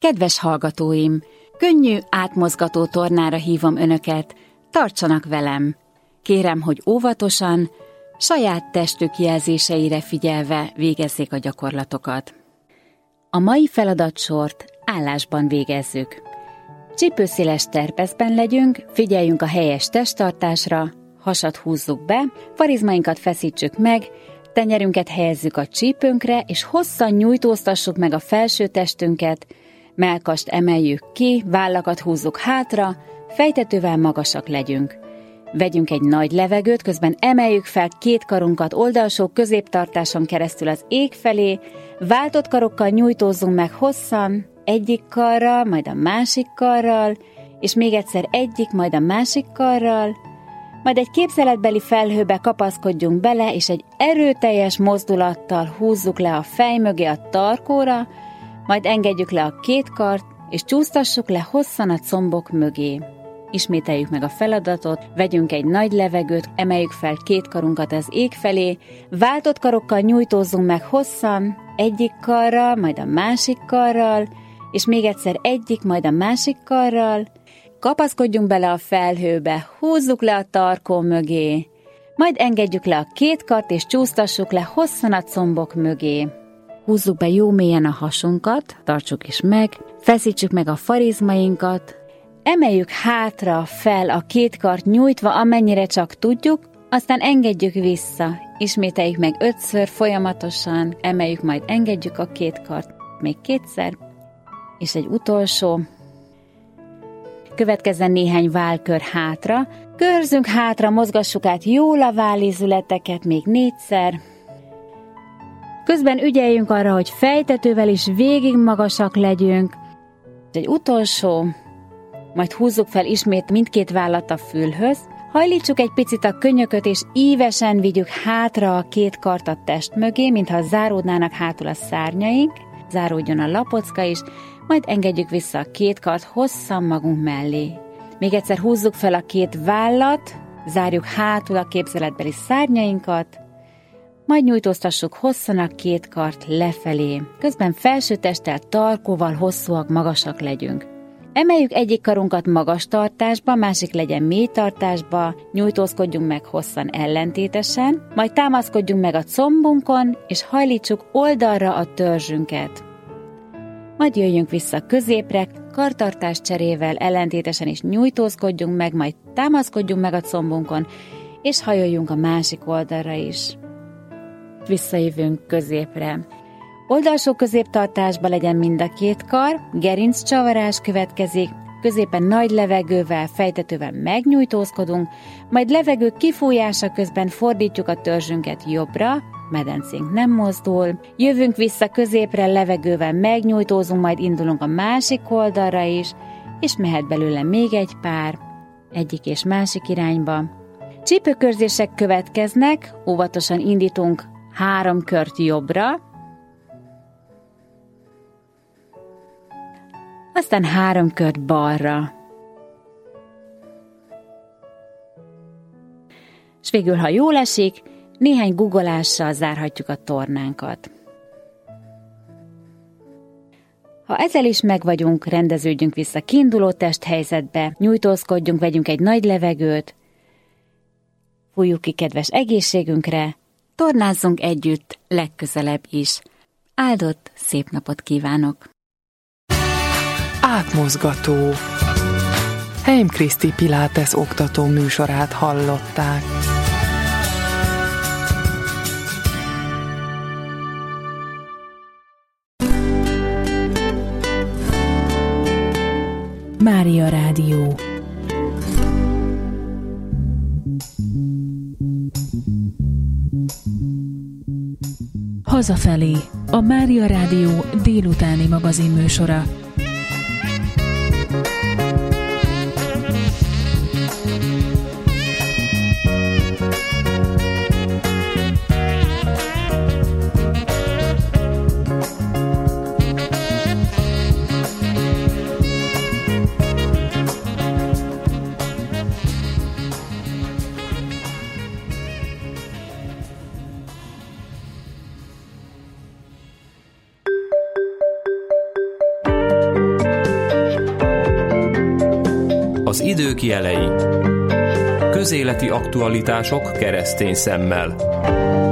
Kedves hallgatóim, könnyű, átmozgató tornára hívom önöket, tartsanak velem. Kérem, hogy óvatosan, saját testük jelzéseire figyelve végezzék a gyakorlatokat. A mai feladatsort állásban végezzük. Csípőszéles terpeszben legyünk, figyeljünk a helyes testtartásra, hasat húzzuk be, farizmainkat feszítsük meg, tenyerünket helyezzük a csípőnkre, és hosszan nyújtóztassuk meg a felső testünket, mellkast emeljük ki, vállakat húzzuk hátra, fejtetővel magasak legyünk. Vegyünk egy nagy levegőt, közben emeljük fel két karunkat oldalsó középtartáson keresztül az ég felé, váltott karokkal nyújtózzunk meg hosszan, egyik karral, majd a másik karral, és még egyszer egyik, majd a másik karral, majd egy képzeletbeli felhőbe kapaszkodjunk bele, és egy erőteljes mozdulattal húzzuk le a fej mögé a tarkóra, majd engedjük le a két kart, és csúsztassuk le hosszan a combok mögé. Ismételjük meg a feladatot, vegyünk egy nagy levegőt, emeljük fel két karunkat az ég felé, váltott karokkal nyújtózzunk meg hosszan, egyik karral, majd a másik karral, és még egyszer egyik, majd a másik karral, kapaszkodjunk bele a felhőbe, húzzuk le a tarkó mögé, majd engedjük le a két kart, és csúsztassuk le hosszan a combok mögé. Húzzuk be jó mélyen a hasunkat, tartsuk is meg, feszítsük meg a farizmainkat, emeljük hátra fel a két kart nyújtva, amennyire csak tudjuk, aztán engedjük vissza, ismételjük meg 5-ször folyamatosan, emeljük, majd engedjük a két kart még 2-szer, és egy utolsó. Következzen néhány vállkör hátra, körzünk hátra, mozgassuk át jól a vállézületeket még 4-szer. Közben ügyeljünk arra, hogy fejtetővel is végig magasak legyünk. Egy utolsó, majd húzzuk fel ismét mindkét vállat a fülhöz, hajlítsuk egy picit a könyököt, és ívesen vigyük hátra a két kart a test mögé, mintha záródnának hátul a szárnyaink, záródjon a lapocka is, majd engedjük vissza a két kart hosszan magunk mellé. Még egyszer húzzuk fel a két vállat, zárjuk hátul a képzeletbeli szárnyainkat, majd nyújtóztassuk hosszan a két kart lefelé, közben felső testtel, tarkóval hosszúak, magasak legyünk. Emeljük egyik karunkat magas tartásba, másik legyen mély tartásba, nyújtózkodjunk meg hosszan ellentétesen, majd támaszkodjunk meg a combunkon, és hajlítsuk oldalra a törzsünket. Majd jöjjünk vissza középre, kartartás cserével ellentétesen is nyújtózkodjunk meg, majd támaszkodjunk meg a combunkon, és hajoljunk a másik oldalra is. Visszajövünk középre. Oldalsó középtartásba legyen mind a két kar, gerinccsavarás következik, középen nagy levegővel, fejtetővel megnyújtózkodunk, majd levegő kifújása közben fordítjuk a törzsünket jobbra, medencénk nem mozdul, jövünk vissza középre, levegővel megnyújtózunk, majd indulunk a másik oldalra is, és mehet belőle még egy pár, egyik és másik irányba. Csípőkörzések következnek, óvatosan indítunk 3 kört jobbra, aztán 3 kört balra. És végül, ha jól esik, néhány guggolással zárhatjuk a tornánkat. Ha ezzel is megvagyunk, rendeződjünk vissza kiinduló testhelyzetbe, nyújtózkodjunk, vegyünk egy nagy levegőt, fújjuk ki kedves egészségünkre, tornázzunk együtt legközelebb is. Áldott, szép napot kívánok! Átmozgató. Heim Kriszti Pilates oktató műsorát hallották. Mária Rádió. Hazafelé, a Mária Rádió délutáni magazinműsora. Az idők jelei. Közéleti aktualitások keresztény szemmel.